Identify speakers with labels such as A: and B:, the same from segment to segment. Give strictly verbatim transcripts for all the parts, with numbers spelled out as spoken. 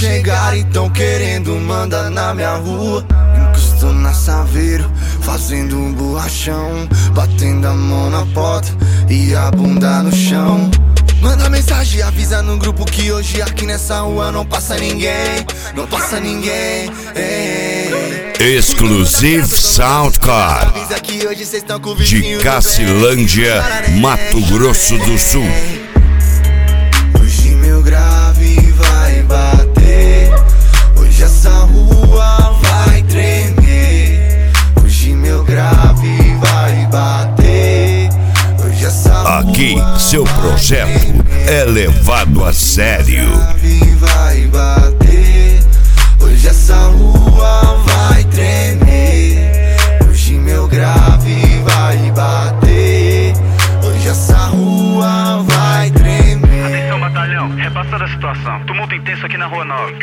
A: chegarem tão querendo mandar na minha rua. Encosto na Saveiro, fazendo um borrachão, batendo a mão na porta e a bunda no chão. Manda mensagem, avisa no grupo que hoje aqui nessa rua não passa ninguém, não passa ninguém. Ei.
B: Exclusive Soundcard de Cacilândia, Mato Grosso do Sul.
A: Hoje meu grave vai bater, hoje essa rua vai tremer. Hoje meu grave vai bater, hoje essa rua
B: aqui seu projeto é levado a sério.
A: Vai bater, hoje essa rua vai tremer. Hoje meu grave vai bater, hoje essa rua vai tremer.
C: Atenção batalhão, repassada a situação. Tumulto intenso aqui na Rua nove.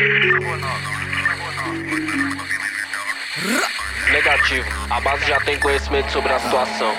D: Negativo, a base já tem conhecimento sobre a situação.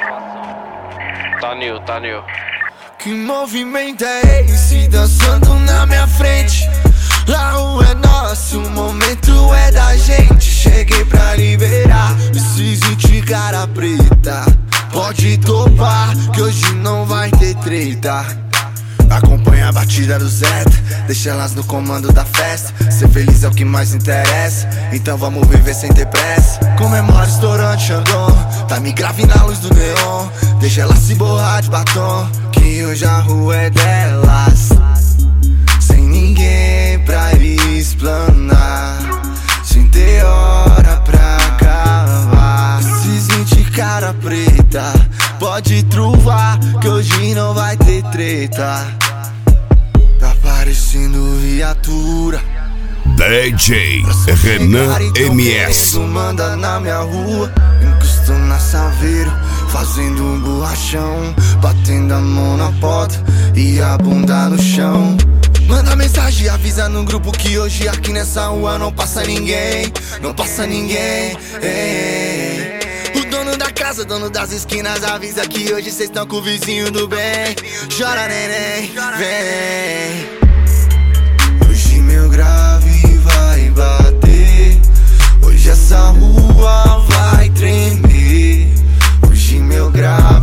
D: Tá new, tá new.
A: Que movimento é esse dançando na minha frente? A rua é nossa, o momento é da gente. Cheguei pra liberar esses vinte cara preta. Pode topar que hoje não vai ter treta. Acompanha a batida do Zeta, deixa elas no comando da festa. Ser feliz é o que mais interessa, então vamos viver sem ter pressa. Comemora estourante Xandão, tá me grave na luz do neon. Deixa ela se borrar de batom, que hoje a rua é delas. Sem ninguém pra explanar, sem ter hora pra acabar. Esses vinte cara preta, pode truvar que hoje não vai ter treta. Tá parecendo viatura
B: D J Renan M S.
A: Manda na minha rua, encosto na Saveiro, fazendo um borrachão, batendo a mão na porta e a bunda no chão. Manda mensagem, avisa no grupo que hoje aqui nessa rua não passa ninguém, não passa ninguém. Ei. O dono da casa, dono das esquinas, avisa que hoje cês tão com o vizinho do bem. Chora neném, vem. Hoje meu grave vai bater, hoje essa rua vai tremer. Hoje meu grave